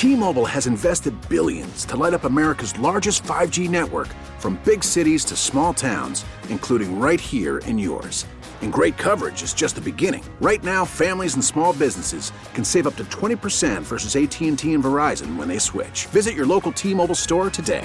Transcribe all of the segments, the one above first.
T-Mobile has invested billions to light up America's largest 5G network, from big cities to small towns, including right here in yours. And great coverage is just the beginning. Right now, families and small businesses can save up to 20% versus AT&T and Verizon when they switch. Visit your local T-Mobile store today.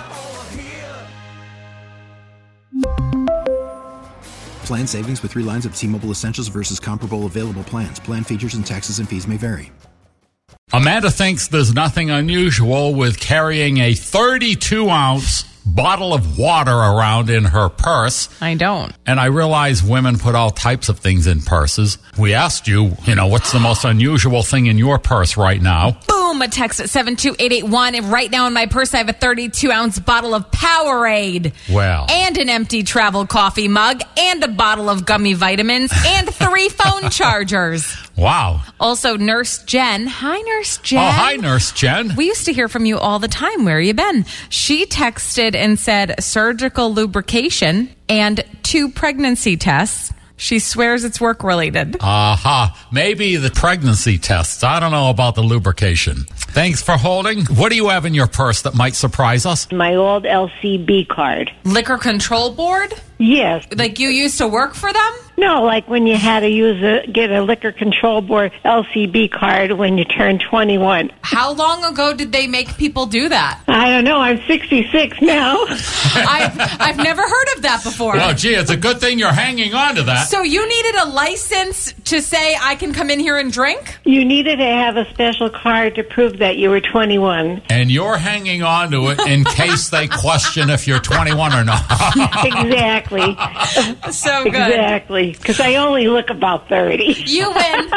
Plan savings with 3 lines of T-Mobile Essentials versus comparable available plans. Plan features and taxes and fees may vary. Amanda thinks there's nothing unusual with carrying a 32-ounce bottle of water around in her purse. I don't. And I realize women put all types of things in purses. We asked you, what's the most unusual thing in your purse right now? Boom, a text at 72881. And right now in my purse, I have a 32-ounce bottle of Powerade. Well. And an empty travel coffee mug. And a bottle of gummy vitamins. And 3 phone chargers. Wow. Also, Nurse Jen. Hi, Nurse Jen. Oh, hi, Nurse Jen. We used to hear from you all the time. Where you been? She texted and said surgical lubrication and 2 pregnancy tests. She swears it's work-related. Maybe the pregnancy tests. I don't know about the lubrication. Thanks for holding. What do you have in your purse that might surprise us? My old LCB card. Liquor Control Board? Yes. Like you used to work for them? No, like when you had to get a Liquor Control Board LCB card when you turned 21. How long ago did they make people do that? I don't know. I'm 66 now. I've never heard of that before. Well, gee, it's a good thing you're hanging on to that. So you needed a license to say I can come in here and drink? You needed to have a special card to prove that you were 21. And you're hanging on to it in case they question if you're 21 or not. Exactly. So good. Exactly. Because I only look about 30. You win.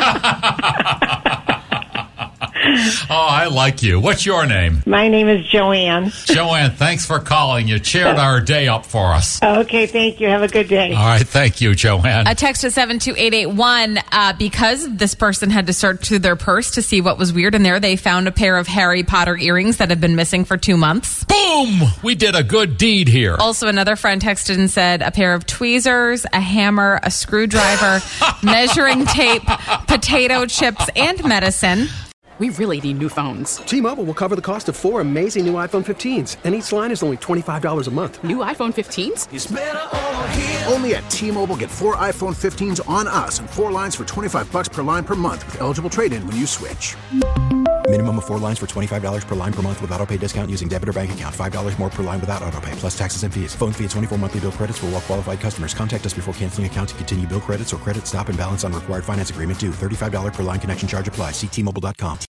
Oh, I like you. What's your name? My name is Joanne. Joanne, thanks for calling. You cheered our day up for us. Okay, thank you. Have a good day. All right, thank you, Joanne. A text to 72881, because this person had to search through their purse to see what was weird in there, they found a pair of Harry Potter earrings that had been missing for 2 months. Boom! We did a good deed here. Also, another friend texted and said a pair of tweezers, a hammer, a screwdriver, measuring tape, potato chips, and medicine. We really need new phones. T-Mobile will cover the cost of 4 amazing new iPhone 15s, and each line is only $25 a month. New iPhone 15s? It's better over here. Only at T-Mobile, get 4 iPhone 15s on us and 4 lines for $25 per line per month with eligible trade-in when you switch. Minimum of 4 lines for $25 per line per month with autopay discount using debit or bank account. $5 more per line without autopay, plus taxes and fees. Phone fee at 24 monthly bill credits for well-qualified customers. Contact us before canceling account to continue bill credits or credit stop and balance on required finance agreement due. $35 per line connection charge applies. See T-Mobile.com.